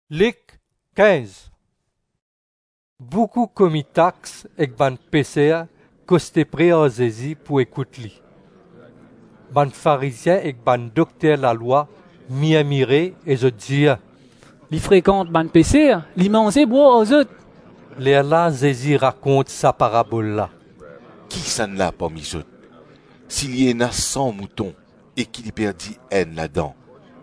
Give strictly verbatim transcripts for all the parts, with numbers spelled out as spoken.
Lic quinze. Beaucoup comitax ek ban peser koste prêt à Jésus pour écouter. Ban pharisien ek ban docteur la loi m'y admiré et je dis, Li fréquente ban peser, li mange bois aux autres. les là Jésus raconte sa parabole là. Qui s'en l'a parmi eux? S'il y en a cent moutons et qu'il y perdit un là-dedans,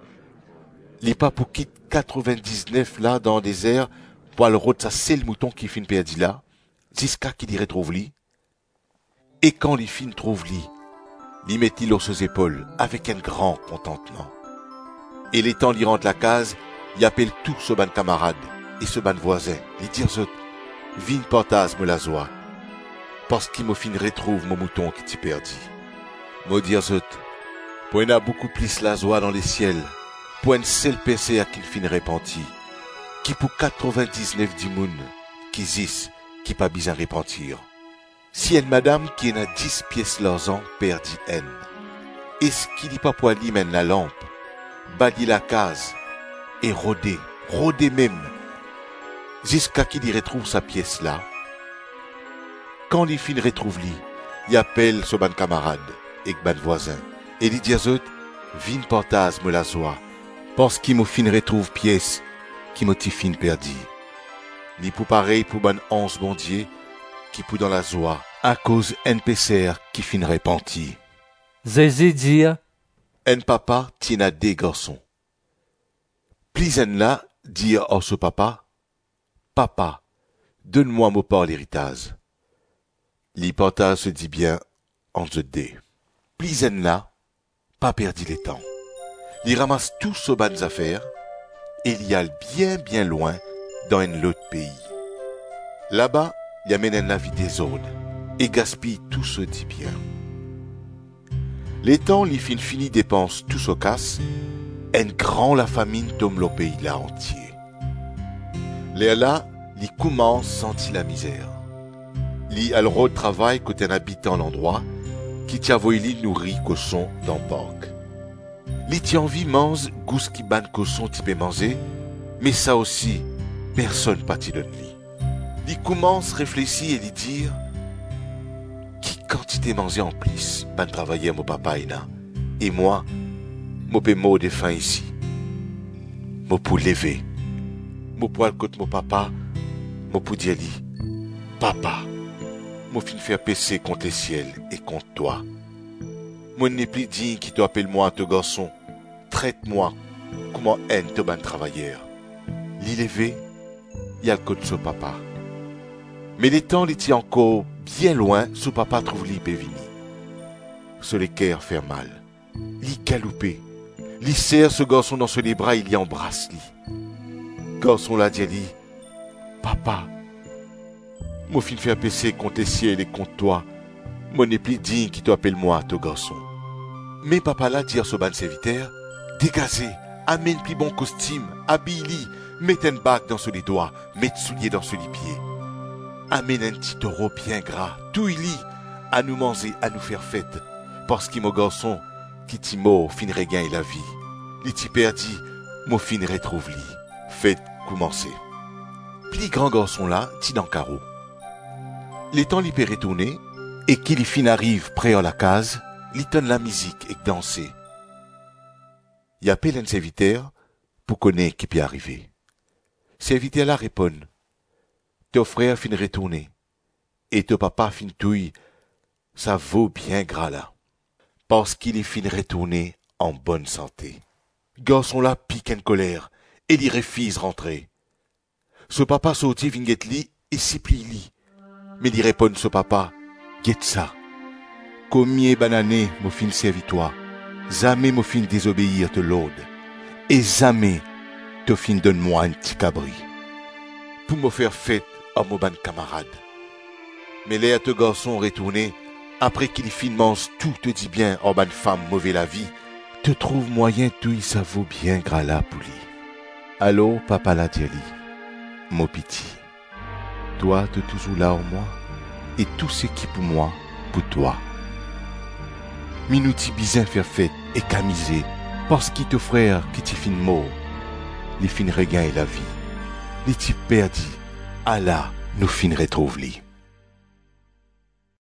les pas pour quitte quatre-vingt-dix-neuf là dans le désert pour le route ça c'est le mouton qui fin perdu là, jusqu'à qu'il y retrouve lui. Et quand les fin trouve lui, lui met-il sur ses épaules avec un grand contentement. Et les temps d'y rentre la case, il appelle tout ce ban camarade et ce ban voisin, il dit aux autres, vin portaz me la joie, parce qu'il me fin retrouve mon mouton qui t'y perdu. Me dire aux autres, pour en a beaucoup plus la joie dans les ciels, pour un seul péché à qu'il fin repenti, qui pour quatre-vingt-dix-neuf du monde, qui zis, qui pas besoin repentir. Si une madame qui en a dix pièces l'argent perdit haine, est-ce qu'il n'y pas pour aller mène la lampe, bali la case, et rôder, rôder même, jusqu'à qu'il y retrouve sa pièce là. Quand les fin retrouve lui, il appelle ce ban camarade, et ban voisin, et il dit aux autres, vin portaz me la joie, parce qu'il me fin retrouve pièce, qui me fin perdu. Ni pour pareil pour ban onze bondier, qui pour dans la joie, à cause un pécer qui fin repenti. Jésus dit, Un papa tient à des garçons. Plus un là, dit à ce papa, Papa, donne-moi mon part l'héritage. L'hypothèse se dit bien en ce dé. Plus un là, pas perdu les temps. Il ramasse tous ces bonnes affaires, et il y a bien bien loin dans un autre pays. Là-bas, il amène la vie des autres et gaspille tout ce dit bien. Les temps, les fin fini dépensent tout ce casse, un grand la famine tombe le pays là entier. Les là, les commence sentir la misère. Li a le road travail côté un habitant l'endroit, qui t'a voulu nourrir cochon dans le parc. Li t'a envie mange gousse qui ban cochon tu peux manger, mais ça aussi, personne pas t'y donne li. Li commence réfléchir et lui dire, qui quantité manger en plus, ban travailler mon papa ina, et moi, mo pe mot de faim ici. Mo pour lever, mo pour le côté mon papa, mo pour dire li, papa, mo fin faire pécher contre le ciel et contre toi. Mon n'est plus digne qui te appelle moi te garçon, traite-moi comment un te ban travailleur. Li levé, y a le côté de papa. Mais les temps l'étaient encore bien loin, ce papa trouve li pévini. Ce les cœurs fait mal. Li galoupé. Li serre ce garçon dans ses bras, il y embrasse li. Garçon l'a dit li, papa, mon fin fait pécher contre le ciel et contre toi. Mon n'est plus digne qui t'appelle moi, ton garçon. Mais papa l'a dit à ce ban serviteur, dégagez, amène plus bon costume, habille-li, mette un bac dans ce les doigts, mette soulier dans ce les pieds. Amène un petit taureau bien gras, tout il lit, à nous manger, à nous faire fête, parce qu'il mon garçon, qui t'y mort, fin regagne la vie. Li t'y perdi, mon fin retrouve li. Fête commencer. Puis grand garçon là, t'y dans carreau. Les temps l'y peut retourner, et qu'il y fin arrive près à la case, l'y donne la musique et danser. Il appelle un serviteur pour connaître qui peut arriver. Serviteur là répond, ton frère fin retourner, et ton papa fin touille, ça vaut bien gras là, parce qu'il est fin retourner en bonne santé. Garçon là pique en colère, et il refuse rentrer. Ce papa sortit vin get li, et s'y plie li. Mais il répond ce papa, get ça. Combien banané mon fin servitoire, jamais mon fin désobéir te l'aude, et jamais te fin donne-moi un petit cabri. Pour me faire fête à mon ban camarade. Mais les à te garçon retourné, après qu'il fin mange tout te dit bien en ban femme mauvais la vie, te trouve moyen tout ça vaut bien gras là pour lui. Allô, papa la dit mon piti. Toi, tu es toujours là en moi, et tout ce qui pour moi, pour toi. Minouti bizin faire fête et camisé, parce qu'il te frère qui t'y fin mort. li fin regagner la vie. Li ti perdu, Allah nous fin retrouve li.